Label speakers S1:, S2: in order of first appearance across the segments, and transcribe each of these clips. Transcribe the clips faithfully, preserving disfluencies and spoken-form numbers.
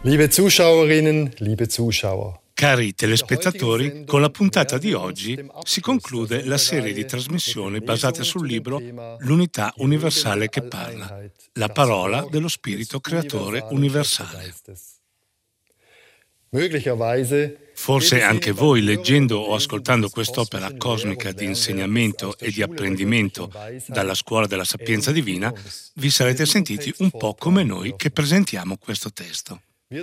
S1: Liebe Zuschauerinnen, liebe Zuschauer.
S2: Cari telespettatori, con la puntata di oggi si conclude la serie di trasmissioni basate sul libro L'unità universale che parla, la parola dello Spirito Creatore universale. Forse anche voi, leggendo o ascoltando quest'opera cosmica di insegnamento e di apprendimento dalla Scuola della Sapienza Divina, vi sarete sentiti un po' come noi che presentiamo questo testo.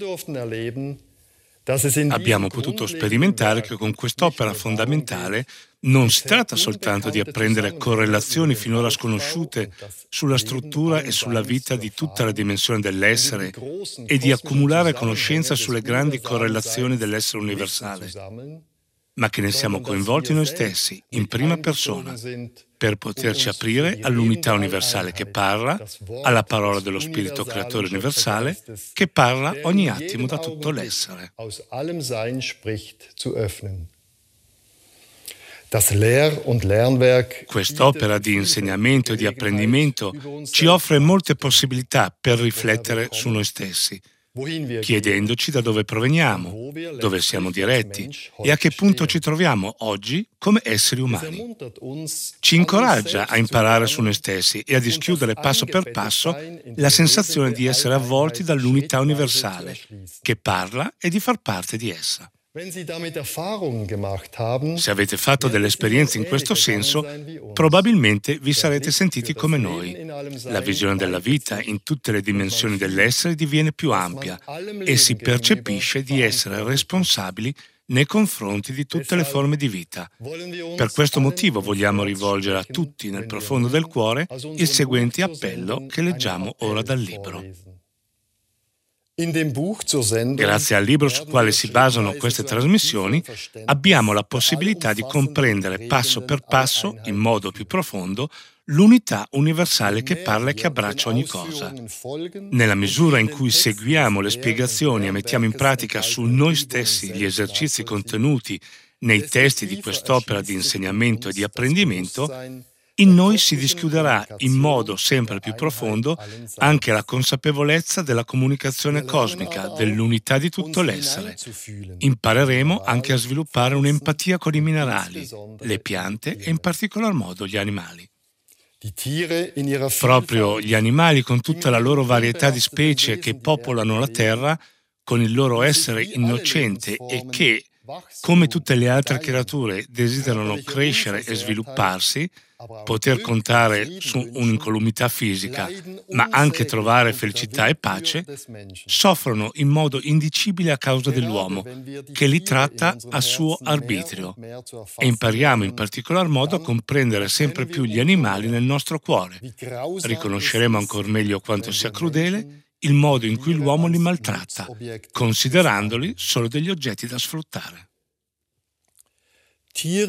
S2: Abbiamo potuto sperimentare che con quest'opera fondamentale non si tratta soltanto di apprendere correlazioni finora sconosciute sulla struttura e sulla vita di tutta la dimensione dell'essere e di accumulare conoscenza sulle grandi correlazioni dell'essere universale, ma che ne siamo coinvolti noi stessi, in prima persona, per poterci aprire all'unità universale che parla, alla parola dello Spirito Creatore universale, che parla ogni attimo da tutto l'essere. Quest'opera di insegnamento e di apprendimento ci offre molte possibilità per riflettere su noi stessi, chiedendoci da dove proveniamo, dove siamo diretti e a che punto ci troviamo oggi come esseri umani. Ci incoraggia a imparare su noi stessi e a dischiudere passo per passo la sensazione di essere avvolti dall'unità universale, che parla e di far parte di essa. Se avete fatto delle esperienze in questo senso, probabilmente vi sarete sentiti come noi. La visione della vita in tutte le dimensioni dell'essere diviene più ampia e si percepisce di essere responsabili nei confronti di tutte le forme di vita. Per questo motivo vogliamo rivolgere a tutti nel profondo del cuore il seguente appello che leggiamo ora dal libro. Grazie al libro sul quale si basano queste trasmissioni, abbiamo la possibilità di comprendere passo per passo, in modo più profondo, l'unità universale che parla e che abbraccia ogni cosa. Nella misura in cui seguiamo le spiegazioni e mettiamo in pratica su noi stessi gli esercizi contenuti nei testi di quest'opera di insegnamento e di apprendimento, in noi si dischiuderà in modo sempre più profondo anche la consapevolezza della comunicazione cosmica, dell'unità di tutto l'essere. Impareremo anche a sviluppare un'empatia con i minerali, le piante e in particolar modo gli animali. Proprio gli animali, con tutta la loro varietà di specie che popolano la Terra, con il loro essere innocente e che, come tutte le altre creature, desiderano crescere e svilupparsi, poter contare su un'incolumità fisica, ma anche trovare felicità e pace, soffrono in modo indicibile a causa dell'uomo, che li tratta a suo arbitrio. E impariamo in particolar modo a comprendere sempre più gli animali nel nostro cuore. Riconosceremo ancor meglio quanto sia crudele il modo in cui l'uomo li maltratta, considerandoli solo degli oggetti da sfruttare.
S3: Gli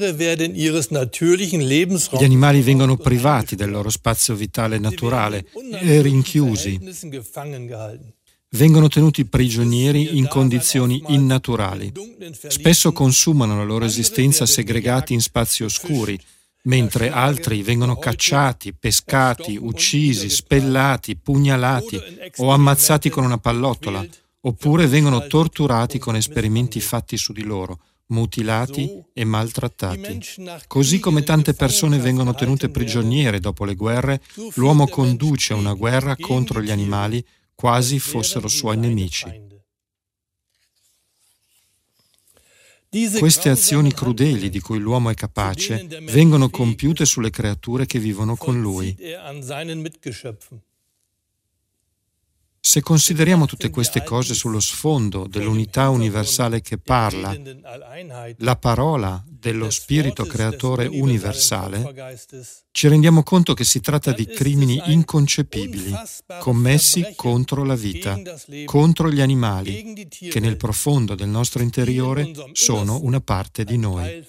S3: animali vengono privati del loro spazio vitale naturale e rinchiusi. Vengono tenuti prigionieri in condizioni innaturali. Spesso consumano la loro esistenza segregati in spazi oscuri, mentre altri vengono cacciati, pescati, uccisi, spellati, pugnalati o ammazzati con una pallottola, oppure vengono torturati con esperimenti fatti su di loro, mutilati e maltrattati. Così come tante persone vengono tenute prigioniere dopo le guerre, l'uomo conduce una guerra contro gli animali quasi fossero suoi nemici. Queste azioni crudeli di cui l'uomo è capace vengono compiute sulle creature che vivono con lui. Se consideriamo tutte queste cose sullo sfondo dell'unità universale che parla, la parola dello Spirito Creatore universale, ci rendiamo conto che si tratta di crimini inconcepibili, commessi contro la vita, contro gli animali, che nel profondo del nostro interiore sono una parte di noi.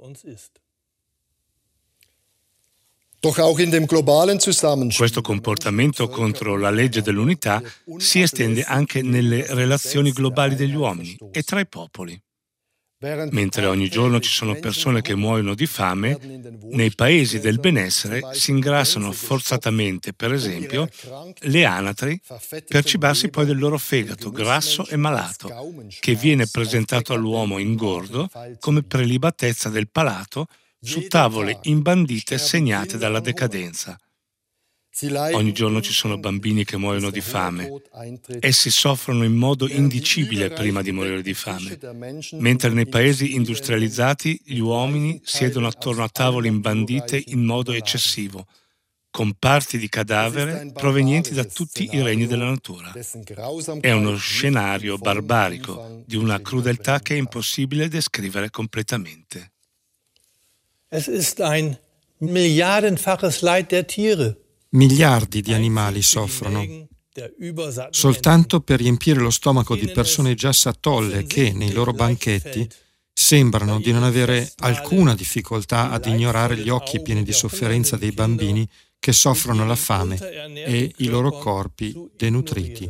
S2: Questo comportamento contro la legge dell'unità si estende anche nelle relazioni globali degli uomini e tra i popoli. Mentre ogni giorno ci sono persone che muoiono di fame, nei paesi del benessere si ingrassano forzatamente, per esempio, le anatri per cibarsi poi del loro fegato grasso e malato, che viene presentato all'uomo ingordo come prelibatezza del palato su tavole imbandite segnate dalla decadenza. Ogni giorno ci sono bambini che muoiono di fame. Essi soffrono in modo indicibile prima di morire di fame, mentre nei paesi industrializzati gli uomini siedono attorno a tavole imbandite in modo eccessivo, con parti di cadavere provenienti da tutti i regni della natura. È uno scenario barbarico di una crudeltà che è impossibile descrivere completamente.
S4: Es ist ein milliardenfaches Leid der Tiere.
S3: Miliardi di animali soffrono soltanto per riempire lo stomaco di persone già satolle che, nei loro banchetti, sembrano di non avere alcuna difficoltà ad ignorare gli occhi pieni di sofferenza dei bambini che soffrono la fame e i loro corpi denutriti.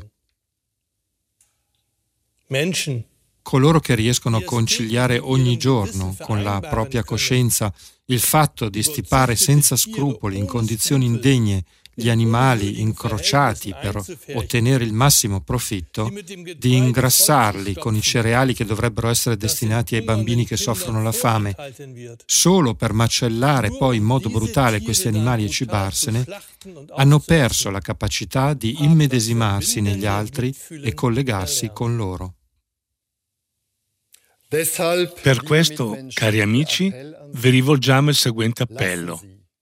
S3: Coloro che riescono a conciliare ogni giorno con la propria coscienza il fatto di stipare senza scrupoli in condizioni indegne gli animali incrociati per ottenere il massimo profitto, di ingrassarli con i cereali che dovrebbero essere destinati ai bambini che soffrono la fame, solo per macellare poi in modo brutale questi animali e cibarsene, hanno perso la capacità di immedesimarsi negli altri e collegarsi con loro.
S2: Per questo, cari amici, vi rivolgiamo il seguente appello.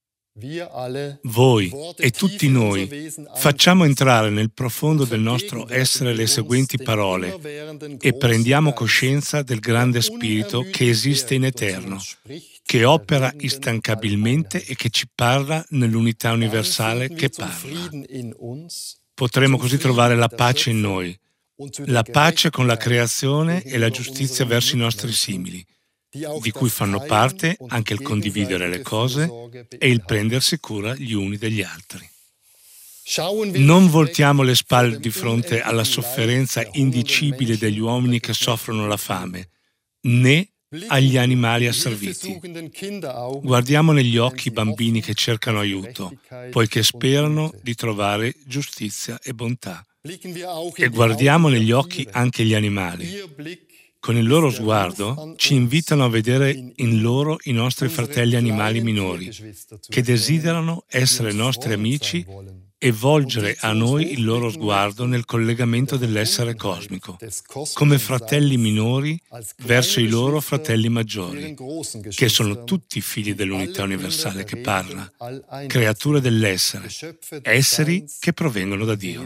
S2: Voi e tutti noi facciamo entrare nel profondo del nostro essere le seguenti parole e prendiamo coscienza del grande spirito che esiste in eterno, che opera instancabilmente e che ci parla nell'unità universale che parla. Potremo così trovare la pace in noi, la pace con la creazione e la giustizia verso i nostri simili, di cui fanno parte anche il condividere le cose e il prendersi cura gli uni degli altri. Non voltiamo le spalle di fronte alla sofferenza indicibile degli uomini che soffrono la fame, né agli animali asserviti. Guardiamo negli occhi i bambini che cercano aiuto, poiché sperano di trovare giustizia e bontà. E guardiamo negli occhi anche gli animali. Con il loro sguardo ci invitano a vedere in loro i nostri fratelli animali minori, che desiderano essere nostri amici e volgere a noi il loro sguardo nel collegamento dell'essere cosmico, come fratelli minori verso i loro fratelli maggiori, che sono tutti figli dell'unità universale che parla, creature dell'essere, esseri che provengono da Dio.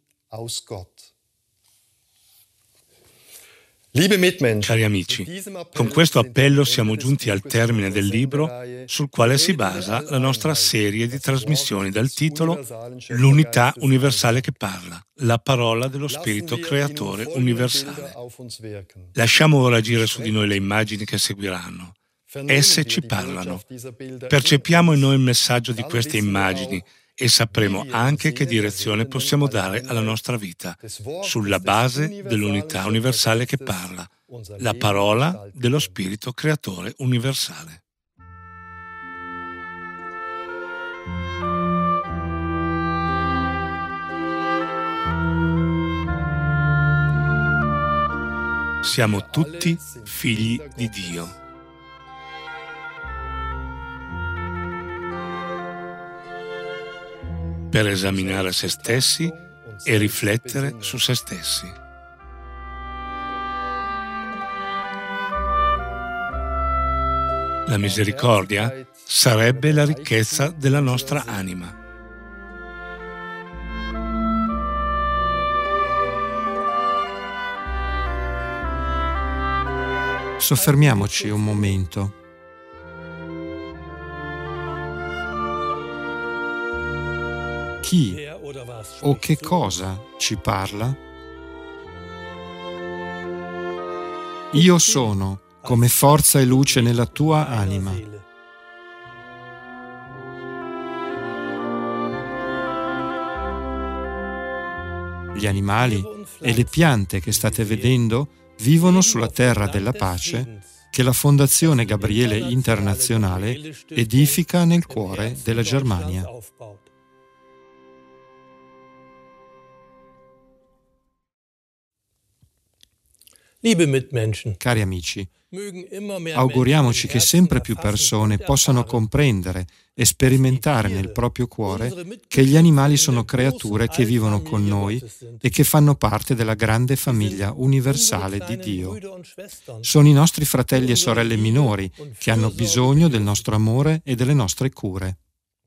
S2: Cari amici, con questo appello siamo giunti al termine del libro sul quale si basa la nostra serie di trasmissioni dal titolo L'unità universale che parla, la parola dello Spirito Creatore universale. Lasciamo ora agire su di noi le immagini che seguiranno. Esse ci parlano. Percepiamo in noi il messaggio di queste immagini e sapremo anche che direzione possiamo dare alla nostra vita, sulla base dell'unità universale che parla, la parola dello Spirito Creatore universale. Siamo tutti figli di Dio. Per esaminare se stessi e riflettere su se stessi. La misericordia sarebbe la ricchezza della nostra anima.
S3: Soffermiamoci un momento. Chi o che cosa ci parla? Io sono come forza e luce nella tua anima. Gli animali e le piante che state vedendo vivono sulla terra della pace che la Fondazione Gabriele Internazionale edifica nel cuore della Germania. Cari amici, auguriamoci che sempre più persone possano comprendere e sperimentare nel proprio cuore che gli animali sono creature che vivono con noi e che fanno parte della grande famiglia universale di Dio. Sono i nostri fratelli e sorelle minori che hanno bisogno del nostro amore e delle nostre cure.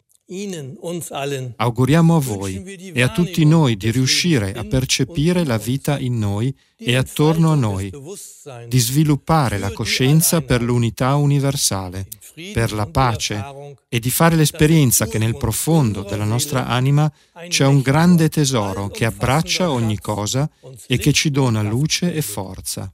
S3: Auguriamo a voi e a tutti noi di riuscire a percepire la vita in noi e attorno a noi, di sviluppare la coscienza per l'unità universale, per la pace e di fare l'esperienza che nel profondo della nostra anima c'è un grande tesoro che abbraccia ogni cosa e che ci dona luce e forza.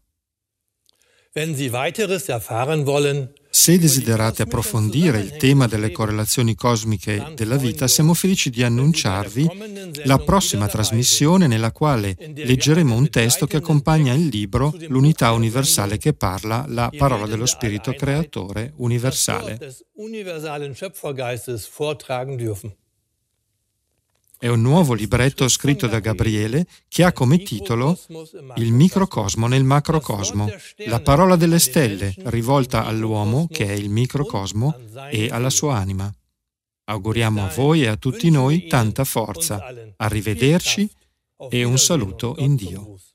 S3: Se desiderate approfondire il tema delle correlazioni cosmiche della vita, siamo felici di annunciarvi la prossima trasmissione nella quale leggeremo un testo che accompagna il libro L'unità universale che parla, la parola dello Spirito Creatore universale. È un nuovo libretto scritto da Gabriele che ha come titolo Il microcosmo nel macrocosmo, la parola delle stelle rivolta all'uomo che è il microcosmo e alla sua anima. Auguriamo a voi e a tutti noi tanta forza. Arrivederci e un saluto in Dio.